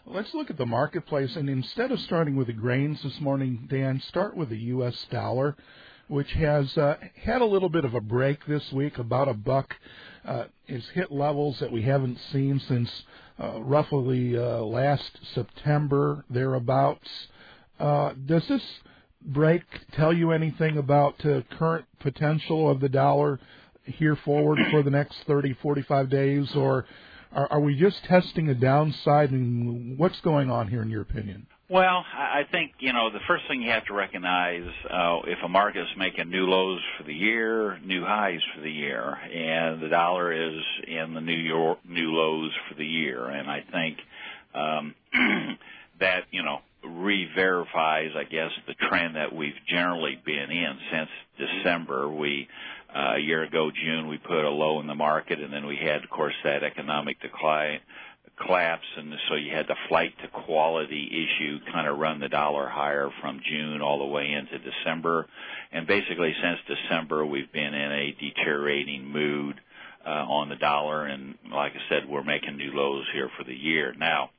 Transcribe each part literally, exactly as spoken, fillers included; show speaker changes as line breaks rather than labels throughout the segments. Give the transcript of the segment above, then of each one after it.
Let's look at the marketplace, and instead of starting with the grains this morning, Dan, start with the U S dollar, which has uh, had a little bit of a break this week, about a buck. Uh, it's hit levels that we haven't seen since uh, roughly uh, last September, thereabouts. Uh, does this break tell you anything about uh, current potential of the dollar here forward for the next thirty, forty-five days, or are, are we just testing a downside, and what's going on here in your opinion?
Well, I think, you know, the first thing you have to recognize, uh, if a market is making new lows for the year, new highs for the year, and the dollar is in the new York, new lows for the year. And I think um, that, you know, re-verifies, I guess, the trend that we've generally been in since December. We, uh, a year ago, June, we put a low in the market, and then we had, of course, that economic decline. collapse, and so you had the flight to quality issue kind of run the dollar higher from June all the way into December. And basically since December, we've been in a deteriorating mood uh, on the dollar, and like I said, we're making new lows here for the year. Now,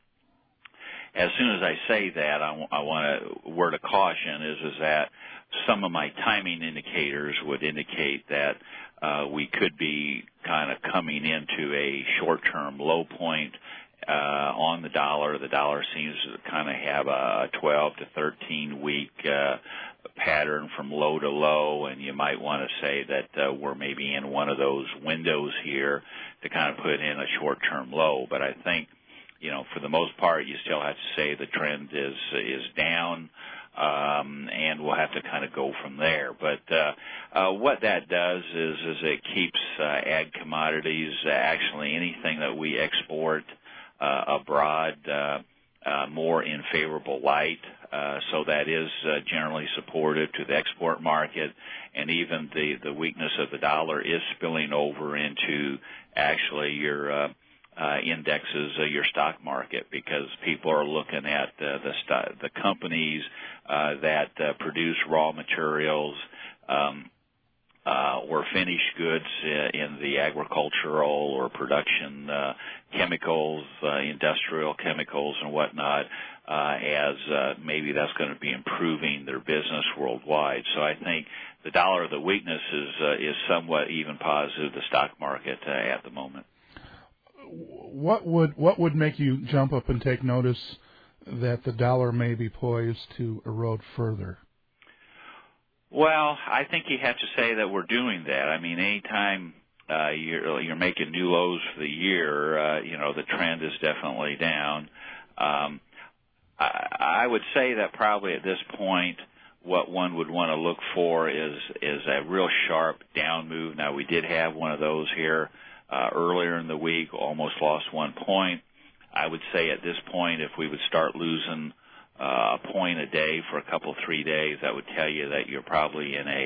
as soon as I say that, I, w- I want a word of caution is, is that some of my timing indicators would indicate that uh, we could be kind of coming into a short-term low point Uh, on the dollar. The dollar seems to kind of have a twelve to thirteen week uh, pattern from low to low, and you might want to say that uh, we're maybe in one of those windows here to kind of put in a short-term low. But I think, you know, for the most part, you still have to say the trend is is down, um, and we'll have to kind of go from there. But uh, uh, what that does is, is it keeps uh, ag commodities, uh, actually anything that we export Uh, abroad, uh, uh, more in favorable light. Uh, so that is uh, generally supportive to the export market, and even the, the weakness of the dollar is spilling over into actually your uh, uh, indexes, uh, your stock market, because people are looking at uh, the st- the companies uh, that uh, produce raw materials um, Uh, or finished goods uh, in the agricultural or production uh, chemicals, uh, industrial chemicals and whatnot, uh, as uh, maybe that's going to be improving their business worldwide. So I think the dollar, the weakness is uh, is somewhat even positive the stock market uh, at the moment.
What would what would make you jump up and take notice that the dollar may be poised to erode further?
Well, I think you have to say that we're doing that. I mean, anytime uh, you're, you're making new lows for the year, uh, you know, the trend is definitely down. Um, I, I would say that probably at this point, what one would want to look for is is a real sharp down move. Now, we did have one of those here uh, earlier in the week, almost lost one point. I would say at this point, if we would start losing Uh, a point a day for a couple, three days, that would tell you that you're probably in a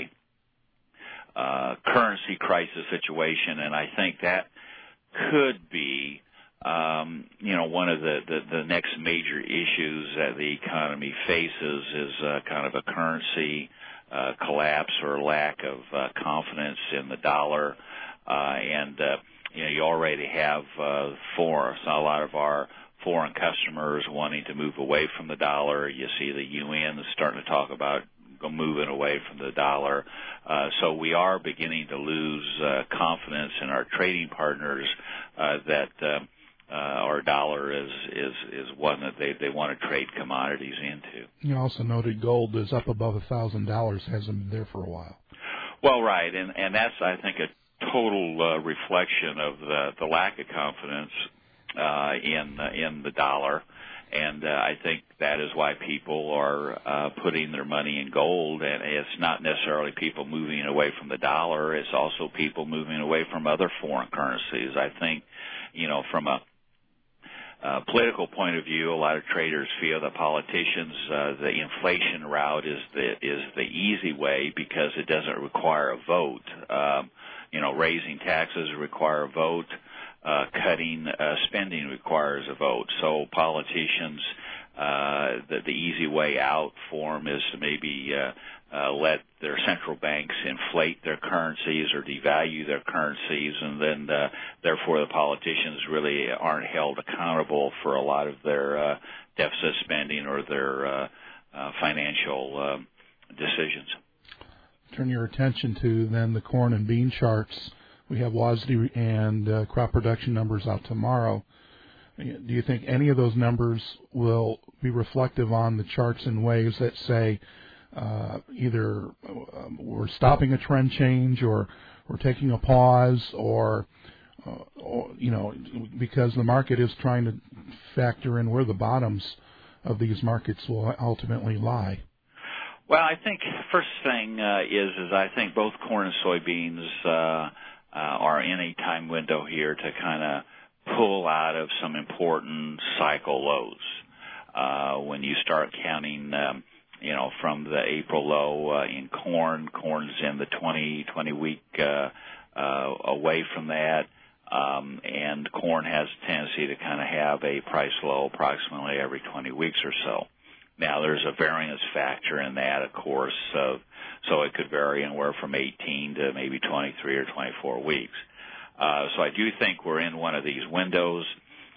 uh, currency crisis situation, and I think that could be, um, you know, one of the, the, the next major issues that the economy faces is uh, kind of a currency uh, collapse or lack of uh, confidence in the dollar, uh, and, uh, you know, you already have uh, for a lot of our foreign customers wanting to move away from the dollar. You see the U N is starting to talk about moving away from the dollar. Uh, so we are beginning to lose uh, confidence in our trading partners uh, that uh, uh, our dollar is, is, is one that they, they want to trade commodities into.
You also noted gold is up above one thousand dollars, hasn't been there for a while.
Well, right, and, and that's, I think, a total uh, reflection of the, the lack of confidence Uh, in uh, in the dollar, and uh, I think that is why people are uh, putting their money in gold. And it's not necessarily people moving away from the dollar; it's also people moving away from other foreign currencies. I think, you know, from a uh, political point of view, a lot of traders feel that politicians, uh, the inflation route is the is the easy way because it doesn't require a vote. Um, you know, raising taxes require a vote. Uh, cutting uh, spending requires a vote. So politicians uh, the, the easy way out for them is to maybe uh, uh, let their central banks inflate their currencies or devalue their currencies, and then uh, therefore the politicians really aren't held accountable for a lot of their uh, deficit spending or their uh, uh, financial uh, decisions.
Turn your attention to then the corn and bean charts. We have W A S D and uh, crop production numbers out tomorrow. Do you think any of those numbers will be reflective on the charts in ways that say uh, either uh, we're stopping a trend change or we're taking a pause, or, uh, or, you know, because the market is trying to factor in where the bottoms of these markets will ultimately lie?
Well, I think first thing uh, is is I think both corn and soybeans uh, uh, are in a time window here to kind of pull out of some important cycle lows. Uh, when you start counting, um, you know, from the April low uh, in corn, corn's in the twenty, twenty week uh, uh, away from that, um, and corn has a tendency to kind of have a price low approximately every twenty weeks or so. Now, there's a variance factor in that, of course, uh, so it could vary anywhere from eighteen to maybe twenty-three or twenty-four weeks. Uh, so I do think we're in one of these windows.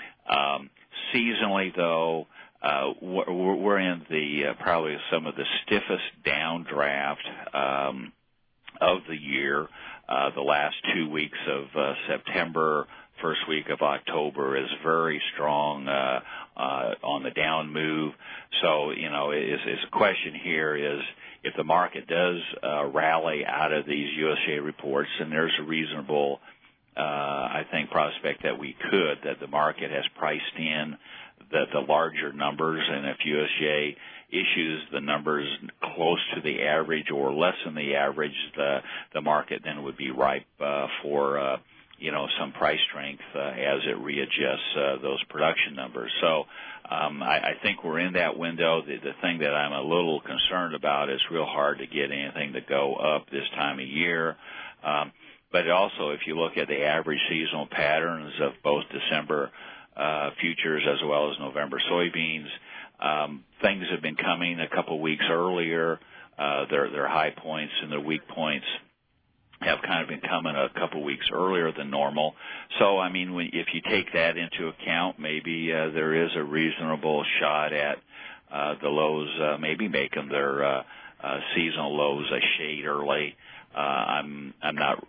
Um, seasonally, though, uh, we're, we're in the uh, probably some of the stiffest downdraft um, of the year. Uh, the last two weeks of uh, September, first week of October is very strong uh, uh, on the down move. So, you know, is, is a question here is if the market does uh, rally out of these U S D A reports, and there's a reasonable Uh, I think prospect that we could, that the market has priced in the, the larger numbers, and if U S D A issues the numbers close to the average or less than the average, the the market then would be ripe uh, for uh, you know some price strength uh, as it readjusts uh, those production numbers. So um, I, I think we're in that window. The, the thing that I'm a little concerned about is real hard to get anything to go up this time of year. Um, But also, if you look at the average seasonal patterns of both December uh, futures as well as November soybeans, um, things have been coming a couple weeks earlier. Uh, their their high points and their weak points have kind of been coming a couple weeks earlier than normal. So, I mean, when, if you take that into account, maybe uh, there is a reasonable shot at uh, the lows, uh, maybe making their uh, uh, seasonal lows a shade early. Uh, I'm I'm not.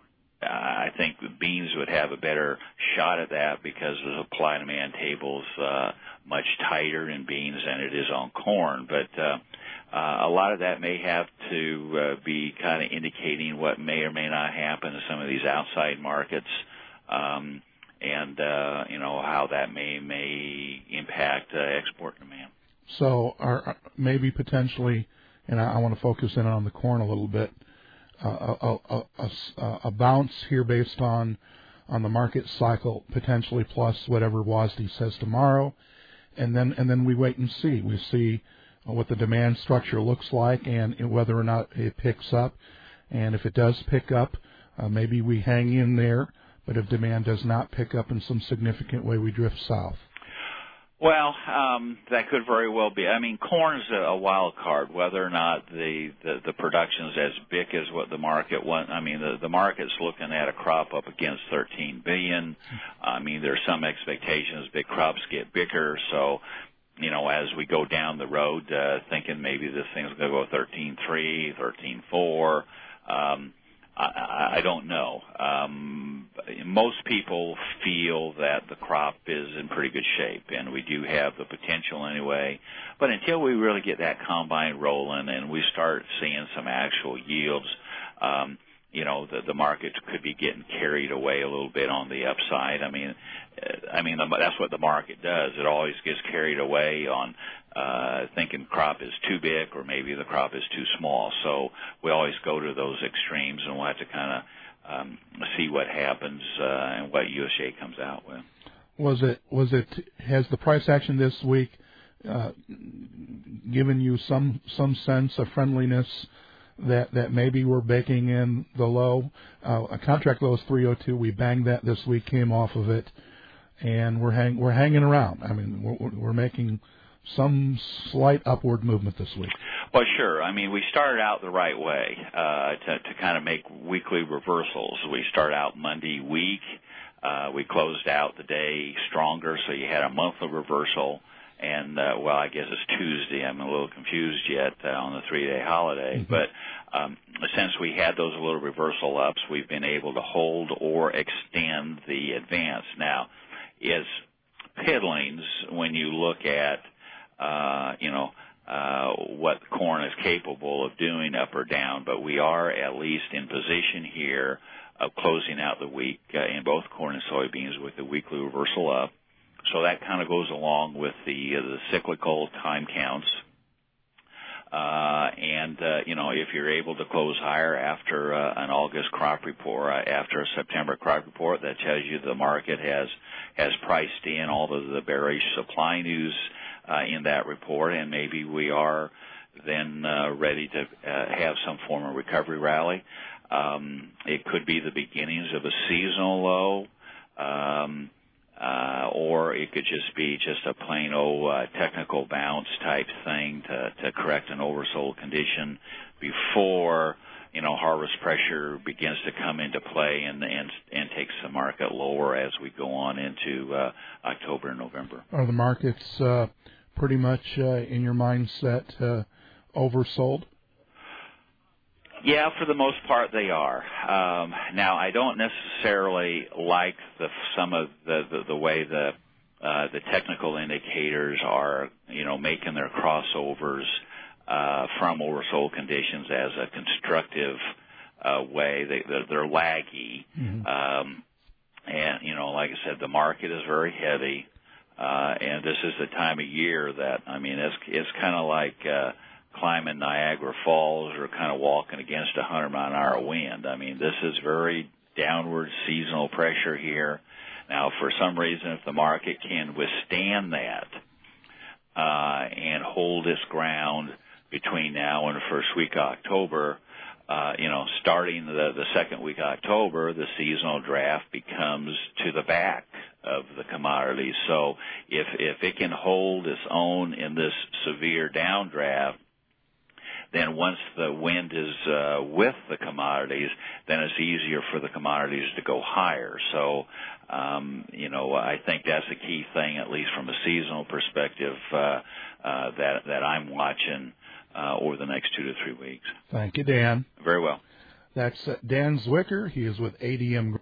I think the beans would have a better shot at that because the supply and demand table's uh, much tighter in beans than it is on corn. But uh, uh, a lot of that may have to uh, be kind of indicating what may or may not happen to some of these outside markets, um, and uh, you know how that may may impact uh, export demand.
So, are maybe potentially, and I, I want to focus in on the corn a little bit. Uh, a, a, a, a bounce here based on on the market cycle potentially plus whatever W A S D says tomorrow, and then and then we wait and see. We see what the demand structure looks like and whether or not it picks up. And if it does pick up, uh, maybe we hang in there. But if demand does not pick up in some significant way, we drift south.
Well, um, that could very well be. I mean, corn's a, a wild card, whether or not the, the, the production's as big as what the market wants. I mean, the, the market's looking at a crop up against thirteen billion. I mean, there's some expectations big crops get bigger. So, you know, as we go down the road, uh, thinking maybe this thing's going to go thirteen three, thirteen four, um, I, I don't know. Um, most people feel that the crop is in pretty good shape, and we do have the potential anyway. But until we really get that combine rolling and we start seeing some actual yields, um, you know, the, the market could be getting carried away a little bit on the upside. I mean, I mean that's what the market does. It always gets carried away on uh, thinking crop is too big or maybe the crop is too small. So we always go to those extremes, and we'll have to kind of um, see what happens uh, and what U S D A comes out with.
Was it was it has the price action this week uh, given you some some sense of friendliness that that maybe we're baking in the low? Uh, a contract low is three oh two. We banged that this week, came off of it. and we're hang we're hanging around. I mean, we're, we're making some slight upward movement this week.
Well, sure. I mean, we started out the right way uh, to, to kind of make weekly reversals. We start out Monday week. Uh, we closed out the day stronger, so you had a monthly reversal. And, uh, well, I guess it's Tuesday. I'm a little confused yet uh, on the three-day holiday. Mm-hmm. But um, since we had those little reversal ups, we've been able to hold or extend the advance. Now, it's piddlings when you look at, uh, you know, uh, what corn is capable of doing up or down, but we are at least in position here of closing out the week uh, in both corn and soybeans with the weekly reversal up. So that kind of goes along with the uh, the cyclical time counts. Uh, and, uh, you know, if you're able to close higher after uh, an August crop report, uh, after a September crop report, that tells you the market has has priced in all of the bearish supply news uh, in that report, and maybe we are then uh, ready to uh, have some form of recovery rally. Um, it could be the beginnings of a seasonal low. Um, Uh, or it could just be just a plain old uh, technical bounce type thing to, to correct an oversold condition before, you know, harvest pressure begins to come into play and and, and takes the market lower as we go on into uh, October and November.
Are the markets uh, pretty much uh, in your mindset uh, oversold?
Yeah, for the most part they are. Um, now, I don't necessarily like the some of the the, the way the uh, the technical indicators are, you know, making their crossovers uh, from oversold conditions as a constructive uh, way. They they're, they're laggy, mm-hmm. um, and you know, like I said, the market is very heavy, uh, and this is the time of year that I mean, it's it's kind of like. Uh, climbing Niagara Falls or kind of walking against a hundred mile an hour wind. I mean, this is very downward seasonal pressure here. Now, for some reason, if the market can withstand that uh, and hold its ground between now and the first week of October, uh, you know, starting the, the second week of October, the seasonal draft becomes to the back of the commodities. So if if it can hold its own in this severe downdraft, then once the wind is uh, with the commodities, then it's easier for the commodities to go higher. So, um, you know, I think that's a key thing, at least from a seasonal perspective, uh, uh, that that I'm watching uh, over the next two to three weeks.
Thank you, Dan.
Very well.
That's uh, Dan Zwicker. He is with A D M.